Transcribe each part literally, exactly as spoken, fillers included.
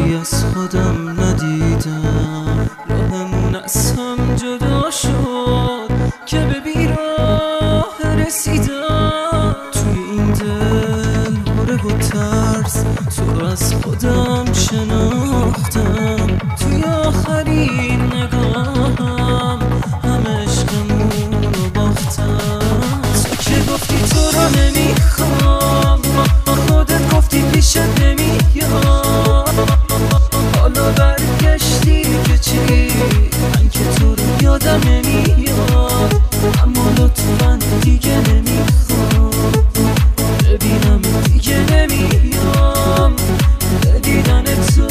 ولی از خودم ندیدم. راهمون از هم جدا شد که به بیراه رسیدم. توی این دل باره و ترس تو رو از خودم شناختم. توی آخرین نگاهم همه عشقمون رو باختم. تو که گفتی تو رو نمیخوام، با خودت گفتی پیشت نمیاد. حالا برگشتی که چی؟ من که تو رو یادم نمیاد. اما لطفاً دیگه نمیخوام ببینم، دیگه نمیام به دیدن تو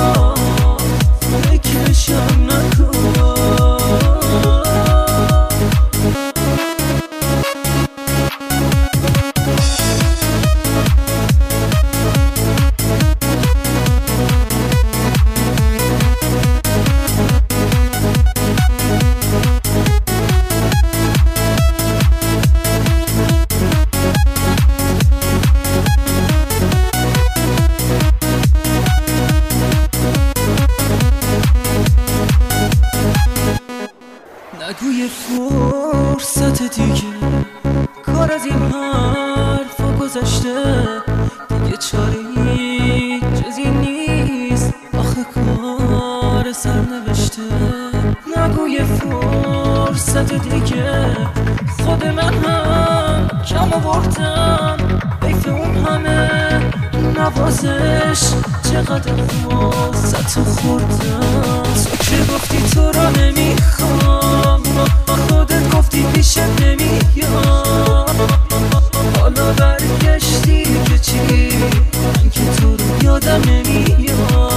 فکرشم نکن. نگوی فرصت دیگه، کار از این حرفا گذشته. دیگه چاری جز این نیست، آخه کار سرنوشته. نگوی فرصت دیگه، خود من هم کم آوردم. حیف اون همه نوازش، چقدر واسه خوردم. تو که گفتی تو رو نمیخوام، با خودت گفتی پیشت نمیاد. حالا برگشتی که چی؟ من که تو رو یادم نمیاد.